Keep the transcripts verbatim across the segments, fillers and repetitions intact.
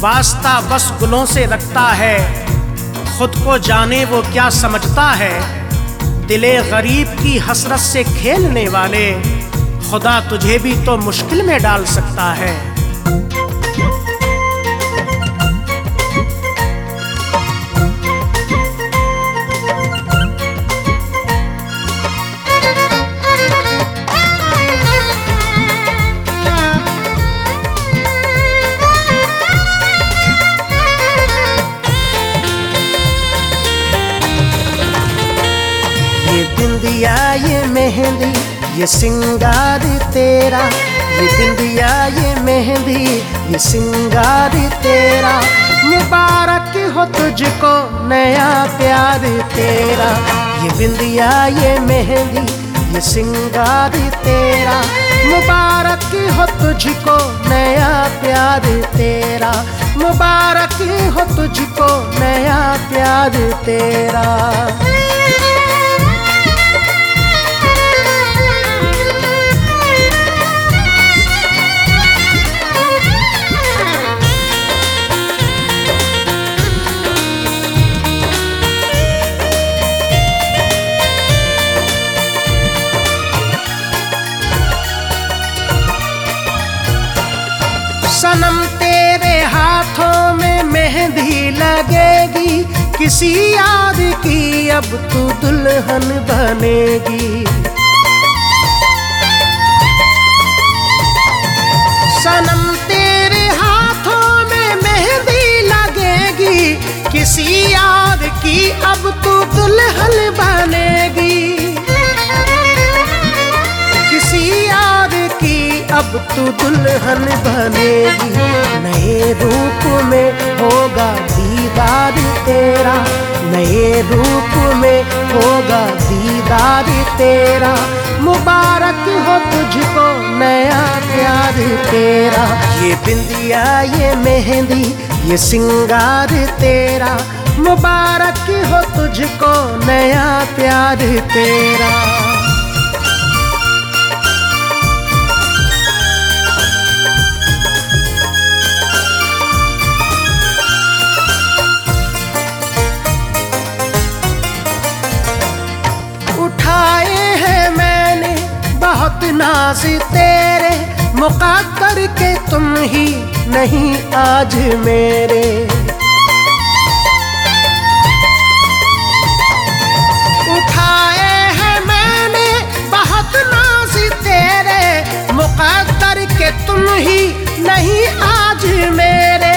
वास्ता बस गुलों से रखता है, खुद को जाने वो क्या समझता है। दिले गरीब की हसरत से खेलने वाले, खुदा तुझे भी तो मुश्किल में डाल सकता है। ये बिंदिया ये मेहंदी ये सिंगार तेरा, ये बिंदिया ये मेहंदी ये सिंगार तेरा, मुबारक हो तुझको नया प्यार तेरा। ये बिंदिया ये मेहंदी ये सिंगार तेरा, मुबारक हो तुझको नया प्यार तेरा, मुबारक हो तुझको नया प्यार तेरा। सनम तेरे हाथों में मेहंदी लगेगी, किसी याद की अब तू दुल्हन बनेगी। सनम तेरे हाथों में मेहंदी लगेगी, किसी याद की अब तू दुल्हन बनेगी। किसी याद की अब तू दुल्हन बनेगी, नए रूप में होगा दीदार तेरा, नए रूप में होगा दीदार तेरा, मुबारक हो तुझको नया प्यार तेरा। ये बिंदिया ये मेहंदी ये सिंगार तेरा, मुबारक हो तुझको नया प्यार तेरा। उठाए हैं मैंने बहुत नाज तेरे, मुक़द्दर के तुम ही नहीं आज मेरे। उठाए हैं मैंने बहुत नाज तेरे, मुक़द्दर के तुम ही नहीं आज मेरे।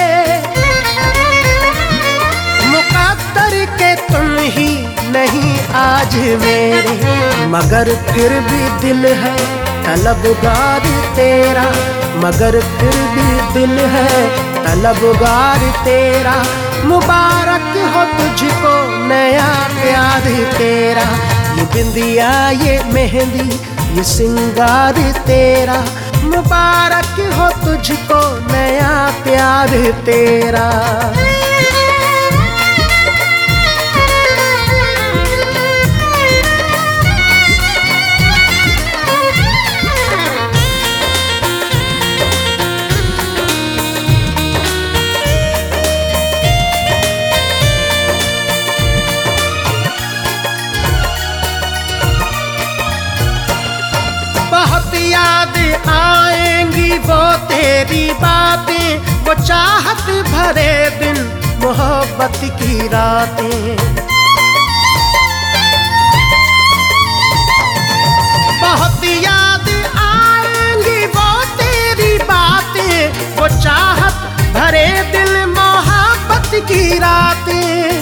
मुक़द्दर के तुम ही नहीं आज मेरे, मगर फिर भी दिल है तलबगार तेरा, मगर फिर भी दिल है तलबगार तेरा, मुबारक हो तुझको नया प्यार तेरा। ये बिंदिया ये मेहंदी ये सिंगार तेरा, मुबारक हो तुझको नया प्यार तेरा। बहुत याद आएंगी वो तेरी बातें, वो चाहत भरे दिन मोहब्बत की रातें। बहुत याद आएंगी वो तेरी बातें, वो चाहत भरे दिल मोहब्बत की रातें।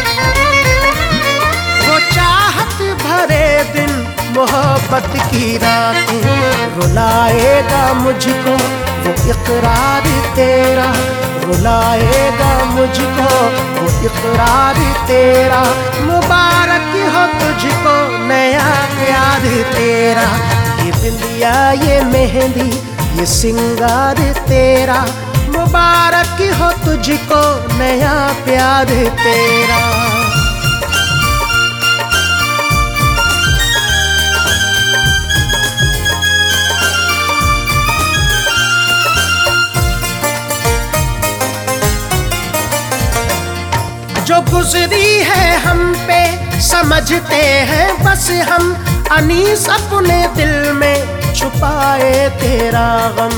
वो चाहत भरे दिन मोहब्बत की रातें, रुलाएगा मुझको वो इकरार तेरा, रुलाएगा मुझको वो इकरार तेरा, मुबारक हो तुझको नया प्यार तेरा। ये बिंदिया ये मेहंदी ये सिंगार तेरा, मुबारक हो तुझको नया प्यार तेरा। जो गुजरी है हम पे समझते हैं बस हम, अनीस अपने दिल में छुपाए तेरा गम।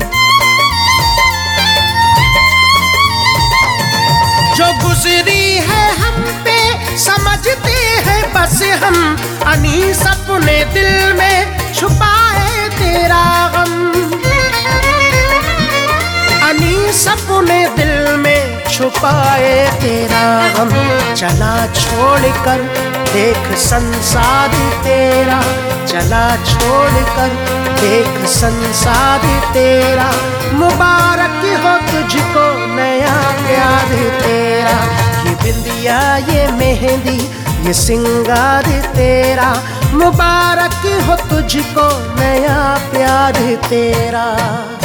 जो गुजरी है हम पे समझते हैं बस हम, अनीस अपने दिल में छुपाए तेरा गम। अनीस अपने दिल में छुपाए तेरा गम। चला छोड़कर देख संसार तेरा, चला छोड़कर देख संसार तेरा। मुबारक हो तुझको नया प्यार तेरा। ये बिंदिया ये मेहंदी ये सिंगार तेरा, मुबारक हो तुझको नया प्यार तेरा।